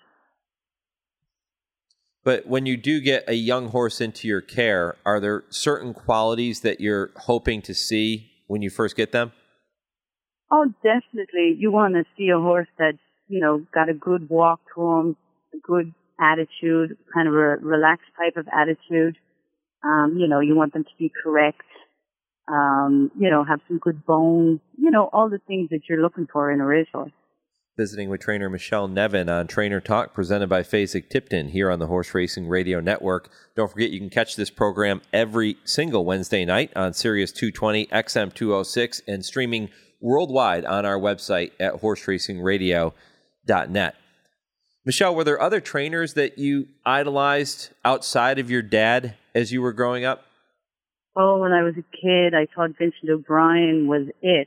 But when you do get a young horse into your care, are there certain qualities that you're hoping to see when you first get them? Oh, definitely. You want to see a horse that, got a good walk to him, a good attitude, kind of a relaxed type of attitude. You want them to be correct, have some good bones, all the things that you're looking for in a racehorse. Visiting with trainer Michelle Nevin on Trainer Talk, presented by Fasig-Tipton here on the Horse Racing Radio Network. Don't forget, you can catch this program every single Wednesday night on Sirius 220, XM 206, and streaming worldwide on our website at horseracingradio.net. Michelle, were there other trainers that you idolized outside of your dad as you were growing up? Oh, when I was a kid, I thought Vincent O'Brien was it.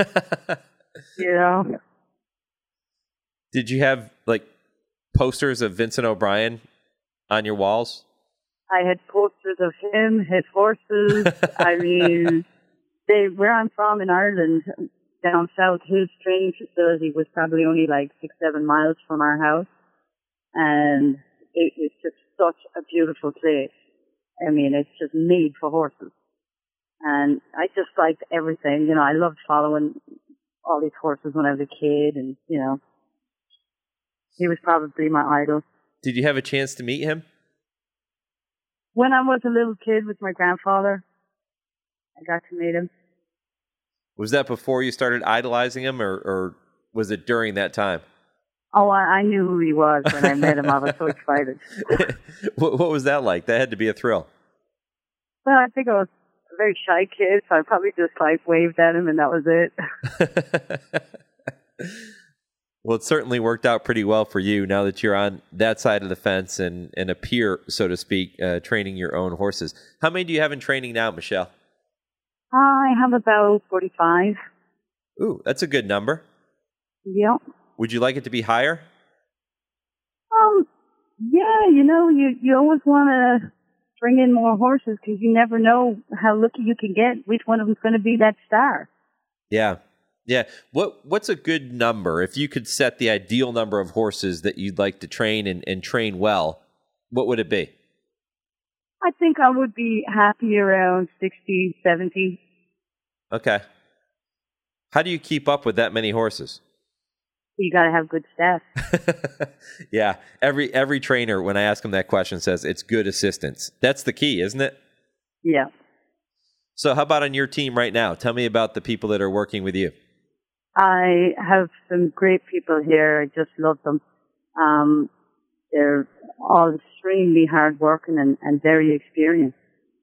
Did you have, posters of Vincent O'Brien on your walls? I had posters of him, his horses. I mean, where I'm from in Ireland, down south, his training facility was probably only 6-7 miles from our house. And it was just such a beautiful place. I mean, it's just made for horses. And I just liked everything. I loved following all these horses when I was a kid. And, he was probably my idol. Did you have a chance to meet him? When I was a little kid with my grandfather, I got to meet him. Was that before you started idolizing him, or was it during that time? Oh, I knew who he was when I met him. I was so excited. What was that like? That had to be a thrill. Well, I think I was a very shy kid, so I probably just waved at him and that was it. Well, it certainly worked out pretty well for you now that you're on that side of the fence and a peer, so to speak, training your own horses. How many do you have in training now, Michelle? I have about 45. Ooh, that's a good number. Yep. Would you like it to be higher? Yeah, you always want to bring in more horses because you never know how lucky you can get, which one of them's going to be that star. Yeah. Yeah. What's a good number? If you could set the ideal number of horses that you'd like to train and train well, what would it be? I think I would be happy around 60, 70. Okay. How do you keep up with that many horses? You got to have good staff. Yeah. Every trainer, when I ask them that question, says it's good assistance. That's the key, isn't it? Yeah. So how about on your team right now? Tell me about the people that are working with you. I have some great people here. I just love them. They're all extremely hardworking and very experienced.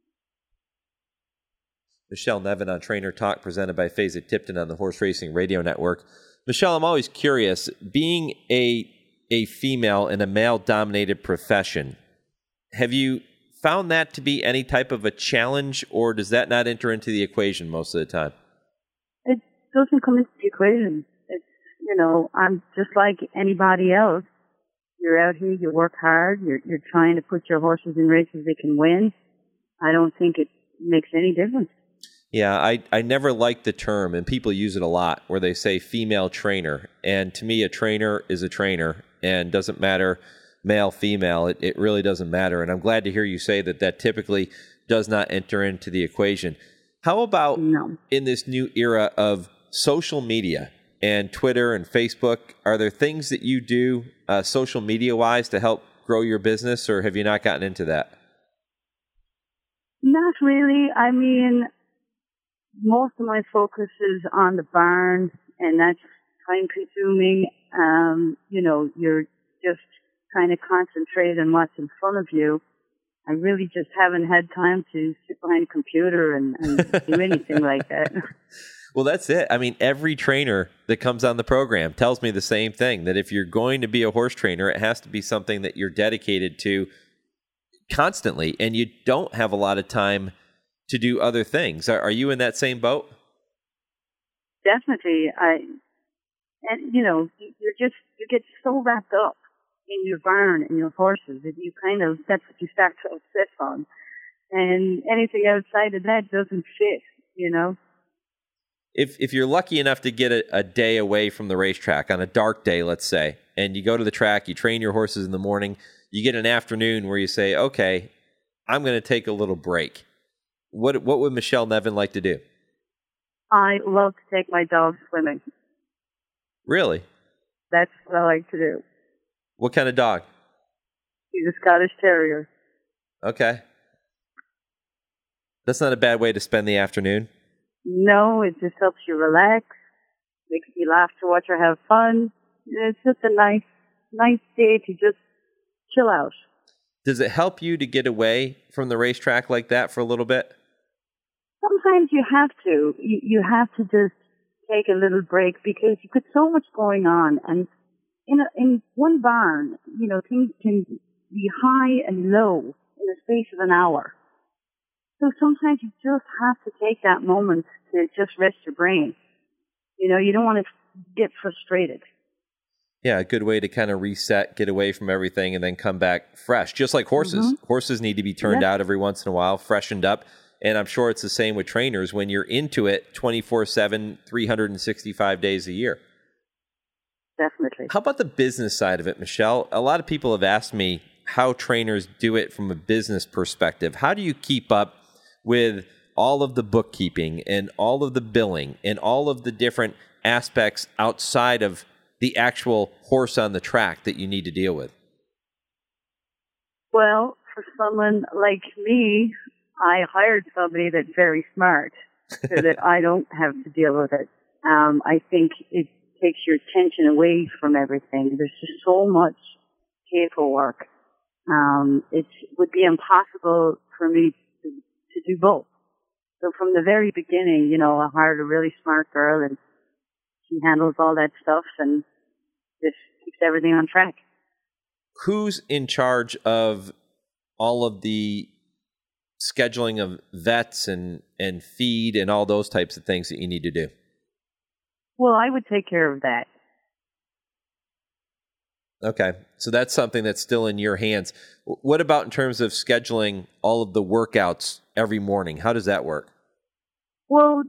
Michelle Nevin on Trainer Talk, presented by Faiza Tipton on the Horse Racing Radio Network. Michelle, I'm always curious, being a female in a male-dominated profession, have you found that to be any type of a challenge, or does that not enter into the equation most of the time? It doesn't come into the equation. It's, I'm just like anybody else. You're out here, you work hard, you're trying to put your horses in races they can win. I don't think it makes any difference. Yeah, I never liked the term, and people use it a lot, where they say female trainer. And to me, a trainer is a trainer, and doesn't matter male, female, it really doesn't matter. And I'm glad to hear you say that typically does not enter into the equation. How about in this new era of social media and Twitter and Facebook, are there things that you do social media-wise to help grow your business, or have you not gotten into that? Not really. I mean, most of my focus is on the barn, and that's time-consuming. You're just kind of concentrated on what's in front of you. I really just haven't had time to sit behind a computer and do anything like that. Well, that's it. I mean, every trainer that comes on the program tells me the same thing, that if you're going to be a horse trainer, it has to be something that you're dedicated to constantly, and you don't have a lot of time to do other things. Are you in that same boat? Definitely. You get so wrapped up in your barn and your horses that that's what you start to obsess on. And anything outside of that doesn't fit, If you're lucky enough to get a day away from the racetrack, on a dark day, let's say, and you go to the track, you train your horses in the morning, you get an afternoon where you say, okay, I'm going to take a little break. What would Michelle Nevin like to do? I love to take my dog swimming. Really? That's what I like to do. What kind of dog? He's a Scottish Terrier. Okay. That's not a bad way to spend the afternoon. No, it just helps you relax, makes me laugh to watch her have fun. It's just a nice day to just chill out. Does it help you to get away from the racetrack like that for a little bit? Sometimes you have to. You have to just take a little break because you've got so much going on. And in one barn, things can be high and low in the space of an hour. So sometimes you just have to take that moment to just rest your brain. You don't want to get frustrated. Yeah, a good way to kind of reset, get away from everything, and then come back fresh. Just like horses. Mm-hmm. Horses need to be turned out every once in a while, freshened up. And I'm sure it's the same with trainers when you're into it 24/7, 365 days a year. Definitely. How about the business side of it, Michelle? A lot of people have asked me how trainers do it from a business perspective. How do you keep up with all of the bookkeeping and all of the billing and all of the different aspects outside of the actual horse on the track that you need to deal with? Well, for someone like me, I hired somebody that's very smart. so that I don't have to deal with it. I think it takes your attention away from everything. There's just so much paperwork. It would be impossible for me to do both. So from the very beginning, I hired a really smart girl, and she handles all that stuff and just keeps everything on track. Who's in charge of all of the scheduling of vets and feed and all those types of things that you need to do? Well, I would take care of that. Okay, so that's something that's still in your hands. What about in terms of scheduling all of the workouts every morning? How does that work? Well,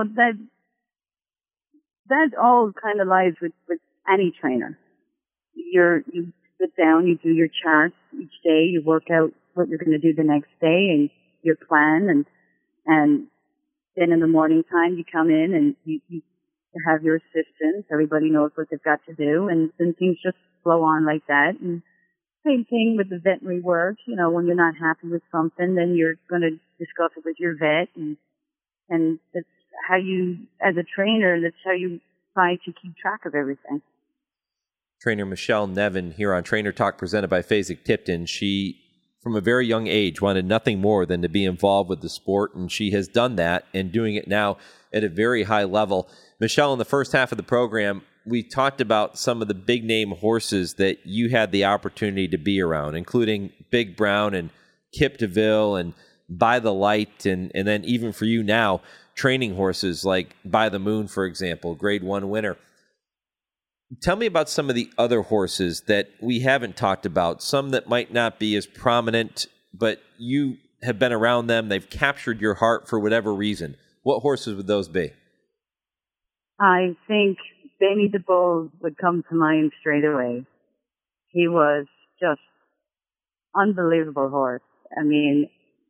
that all kind of lies with any trainer. You sit down, you do your charts each day, you work out what you're going to do the next day and your plan, and then in the morning time you come in and you have your assistants. Everybody knows what they've got to do, and then things just flow on like that. And same thing with the veterinary work. When you're not happy with something, then you're going to discuss it with your vet, and that's how you, as a trainer, that's how you try to keep track of everything. Trainer Michelle Nevin here on Trainer Talk, presented by Fasig-Tipton. She, from a very young age, wanted nothing more than to be involved with the sport, and she has done that and doing it now at a very high level. Michelle, in the first half of the program, we talked about some of the big-name horses that you had the opportunity to be around, including Big Brown and Kip DeVille and By the Light, and then even for you now, training horses like By the Moon, for example, Grade 1 winner. Tell me about some of the other horses that we haven't talked about, some that might not be as prominent, but you have been around them. They've captured your heart for whatever reason. What horses would those be? I think Benny the Bull would come to mind straight away. He was just unbelievable horse. I mean,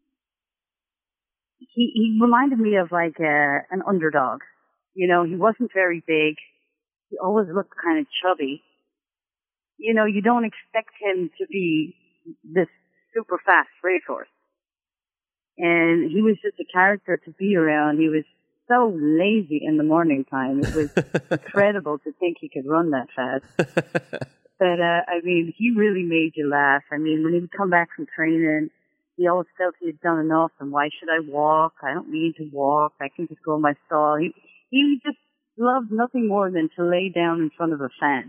he reminded me of like an underdog. He wasn't very big. He always looked kind of chubby. You don't expect him to be this super fast racehorse. And he was just a character to be around. He was so lazy in the morning time. It was incredible to think he could run that fast. But, he really made you laugh. When he would come back from training, he always felt he had done enough, and why should I walk? I don't need to walk. I can just go in my stall. He just loved nothing more than to lay down in front of a fan.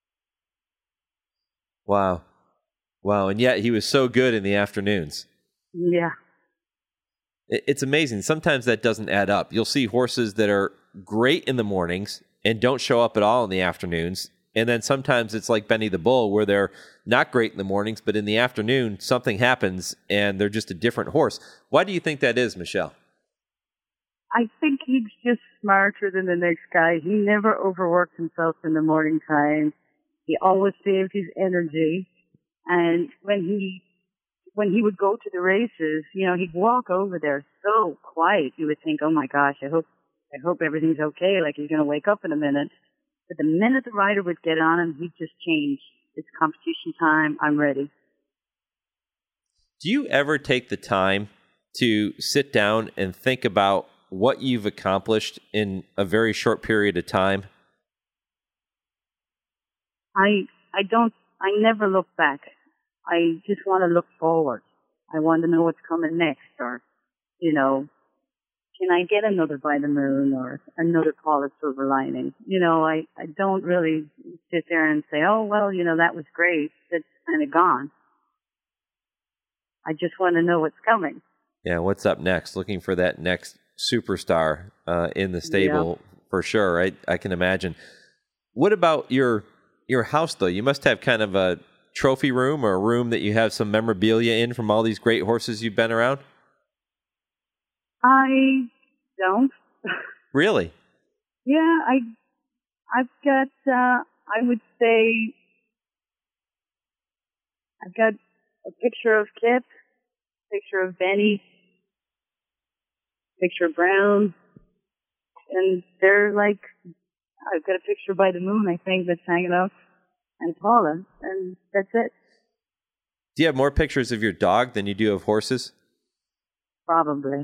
Wow. And yet he was so good in the afternoons. Yeah. It's amazing. Sometimes that doesn't add up. You'll see horses that are great in the mornings and don't show up at all in the afternoons. And then sometimes it's like Benny the Bull, where they're not great in the mornings, but in the afternoon, something happens and they're just a different horse. Why do you think that is, Michelle? I think he's just smarter than the next guy. He never overworked himself in the morning time. He always saved his energy. And when he would go to the races, he'd walk over there so quiet. You would think, oh my gosh, I hope everything's okay. Like he's going to wake up in a minute. But the minute the rider would get on him, he'd just change. It's competition time. I'm ready. Do you ever take the time to sit down and think about what you've accomplished in a very short period of time? I never look back. I just want to look forward. I want to know what's coming next, or, can I get another By the Moon or another Paula Silver Lining? I don't really sit there and say, oh, well, that was great. That's kind of gone. I just want to know what's coming. Yeah, what's up next? Looking for that next superstar in the stable, for sure, right? I can imagine. What about your house, though? You must have kind of a trophy room or a room that you have some memorabilia in from all these great horses you've been around? I don't. Really? Yeah, I've got, I would say, I've got a picture of Kip, picture of Benny, picture of Brown, and they're like, I've got a picture By the Moon, I think, that's hanging up, and Paula, and that's it. Do you have more pictures of your dog than you do of horses? Probably.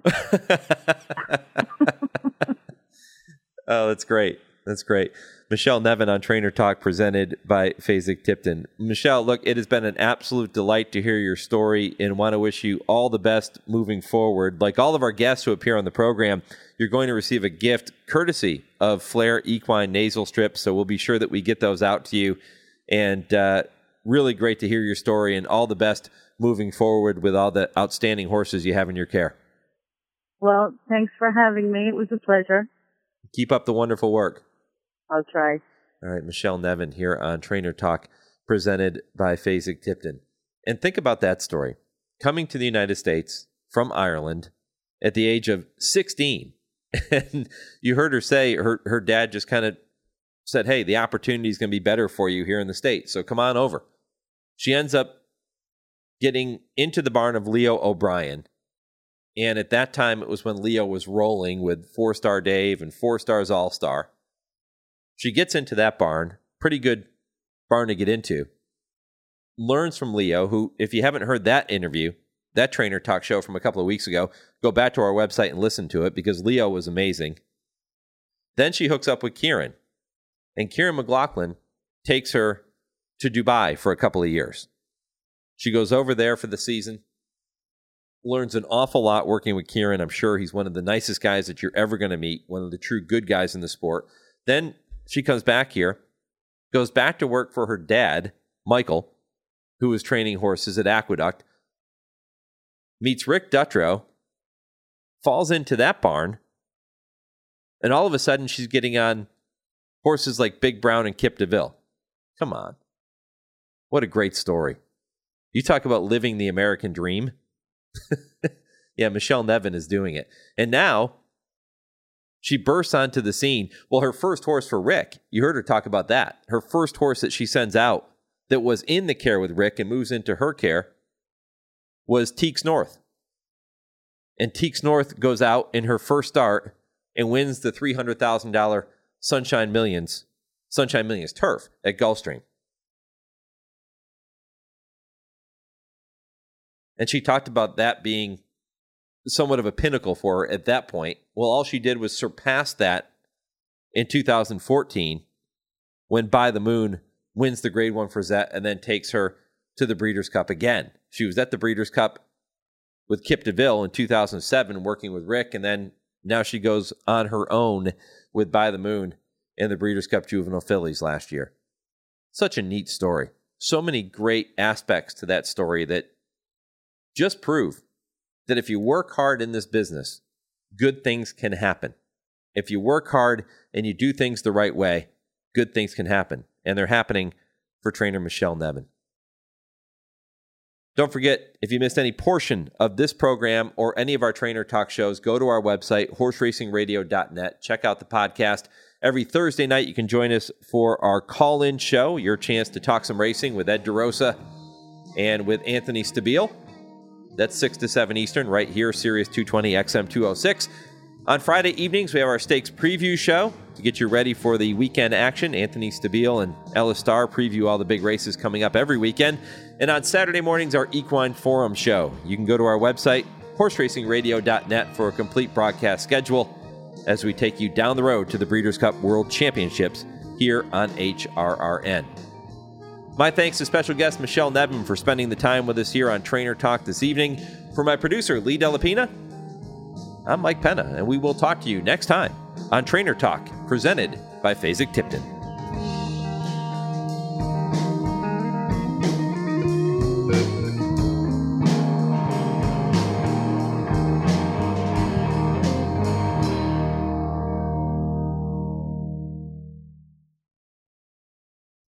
Oh, that's great. That's great. Michelle Nevin on Trainer Talk, presented by Fasig-Tipton. Michelle, look, it has been an absolute delight to hear your story and want to wish you all the best moving forward. Like all of our guests who appear on the program, you're going to receive a gift courtesy of Flair Equine Nasal Strips, so we'll be sure that we get those out to you. And really great to hear your story, and all the best moving forward with all the outstanding horses you have in your care. Well, thanks for having me. It was a pleasure. Keep up the wonderful work. I'll try. All right, Michelle Nevin here on Trainer Talk, presented by Fasig-Tipton. And think about that story. Coming to the United States from Ireland at the age of 16. And you heard her say her dad just kind of said, hey, the opportunity is going to be better for you here in the States, so come on over. She ends up getting into the barn of Leo O'Brien. And at that time, it was when Leo was rolling with 4-Star Dave and 4 Stars All-Star. She gets into that barn, pretty good barn to get into, learns from Leo, who, if you haven't heard that interview, that Trainer Talk show from a couple of weeks ago, go back to our website and listen to it, because Leo was amazing. Then she hooks up with Kieran, and Kieran McLaughlin takes her to Dubai for a couple of years. She goes over there for the season, learns an awful lot working with Kieran. I'm sure he's one of the nicest guys that you're ever going to meet, one of the true good guys in the sport. Then she comes back here, goes back to work for her dad, Michael, who was training horses at Aqueduct, meets Rick Dutrow, falls into that barn, and all of a sudden she's getting on horses like Big Brown and Kip DeVille. Come on. What a great story. You talk about living the American dream. Yeah, Michelle Nevin is doing it. And now she bursts onto the scene. Well, her first horse for Rick, you heard her talk about that. Her first horse that she sends out that was in the care with Rick and moves into her care was Teeks North. And Teeks North goes out in her first start and wins the $300,000 Sunshine Millions turf at Gulfstream. And she talked about that being somewhat of a pinnacle for her at that point. Well, all she did was surpass that in 2014 when By the Moon wins the Grade 1 Frizette and then takes her to the Breeders' Cup again. She was at the Breeders' Cup with Kip DeVille in 2007 working with Rick, and then now she goes on her own with By the Moon in the Breeders' Cup Juvenile Fillies last year. Such a neat story. So many great aspects to that story that just prove that if you work hard in this business, good things can happen. If you work hard and you do things the right way, good things can happen. And they're happening for trainer Michelle Nevin. Don't forget, if you missed any portion of this program or any of our Trainer Talk shows, go to our website, horseracingradio.net. Check out the podcast. Every Thursday night, you can join us for our call-in show, your chance to talk some racing with Ed DeRosa and with Anthony Stabile. That's 6 to 7 Eastern, right here, Sirius 220 XM 206. On Friday evenings, we have our stakes preview show to get you ready for the weekend action. Anthony Stabile and Ellis Starr preview all the big races coming up every weekend. And on Saturday mornings, our Equine Forum show. You can go to our website, horseracingradio.net, for a complete broadcast schedule as we take you down the road to the Breeders' Cup World Championships here on HRRN. My thanks to special guest Michelle Nevin for spending the time with us here on Trainer Talk this evening. For my producer, Lee Delapina, I'm Mike Penna, and we will talk to you next time on Trainer Talk, presented by Fasig-Tipton.